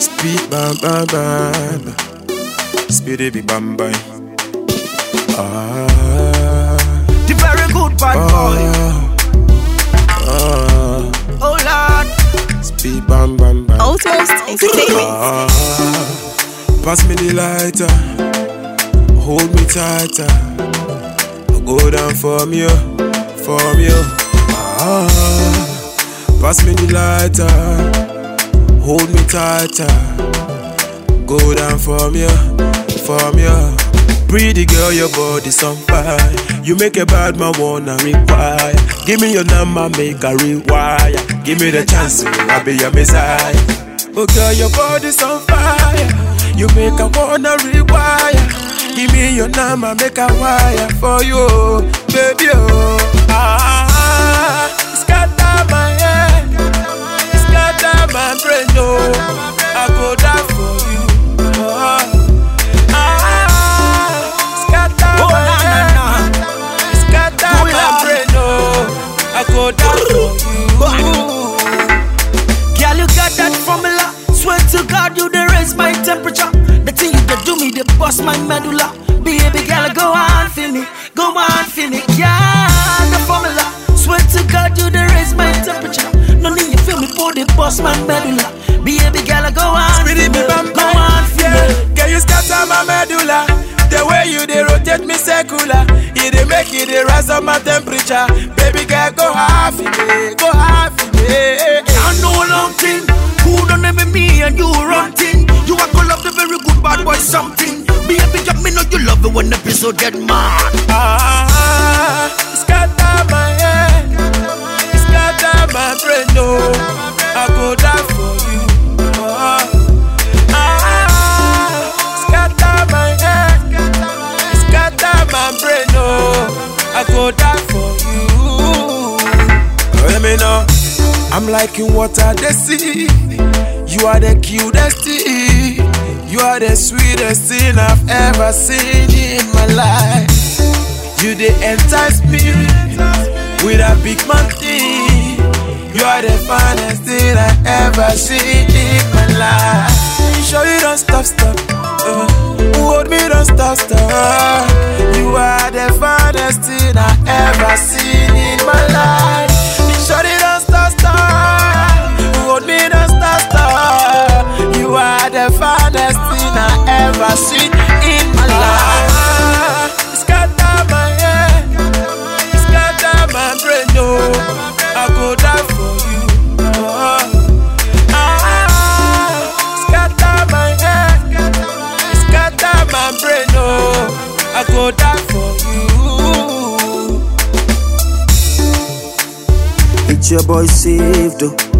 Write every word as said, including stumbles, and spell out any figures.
Speed bam bam bam, speedy be bam bam. Ah, The very good bad boy. ah, Oh Lord. speed bam bam bam. Outpost Entertainment. Ah, pass me the lighter, hold me tighter. Go down for me, for me. Ah, pass me the lighter, hold me tighter. Go down for me, for me. Pretty girl, your body's on fire. You make a bad man wanna require. Give me your number, make a rewire. Give me the chance, I'll be your messiah. Oh girl, your body's on fire. You make a wanna rewire. Give me your number, make a wire for you, baby. Oh, ah, scatter my head, scatter my brain. Oh, I go down for you. Oh, ah, scatter Oh, my na, na, head, na. scatter Oh, my Lord. brain. Oh, I go down for you. Girl, you got that formula. Swear to God, you dey raise my temperature. The thing you dey do me, they bust my medulla. Baby girl, go on for me, go on for me. Yeah, the formula. Swear to God, you dey raise my temperature. No need you feel me, for they bust my medulla. Baby girl, go on for me, Speedy be bam go bam. on for me. Yeah. Can you scatter my medulla? The way you dey rotate me circular, it dey make it dey rise up my temperature. Baby girl, go half in me, go half in me. I know a long thing. Who don't ever me and you run thing. You are gonna love the very good bad boy something. Baby, just me know you love it when the episode get mad. Ah, scatter my head, scatter my brain. No, I go down for you. Ah, ah, scatter my head, scatter my brain. No, I go down for you. Let me know. I'm liking what I they see. You are the cutest thing. You are the sweetest thing I've ever seen in my life. You they entice me with a big man thing. You are the finest thing I ever seen in my life. Show you don't stop, stop. Uh, hold me, don't stop, stop. You are the finest thing I ever seen in my life. Show you don't stop, stop. Hold me, don't stop, stop. You are the finest thing I ever seen in my life. Scatter my head, scatter my brain. No, I go down for you. Oh, ah, scatter my head, scatter my brain. No, I go down for you. It's your boy saved, oh.